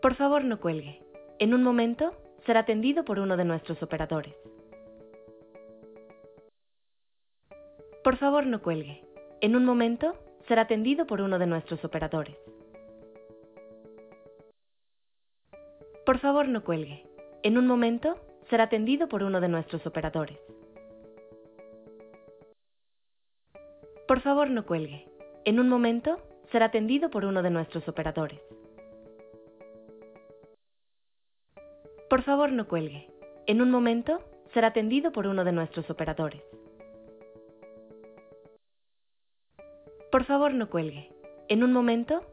Por favor, no cuelgue. En un momento, será atendido por uno de nuestros operadores. Por favor, no cuelgue. En un momento, será atendido por uno de nuestros operadores. Por favor, no cuelgue. En un momento, será atendido por uno de nuestros operadores. Por favor, no cuelgue. En un momento, será atendido por uno de nuestros operadores. Por favor, no cuelgue. En un momento, será atendido por uno de nuestros operadores. Por favor, no cuelgue. En un momento,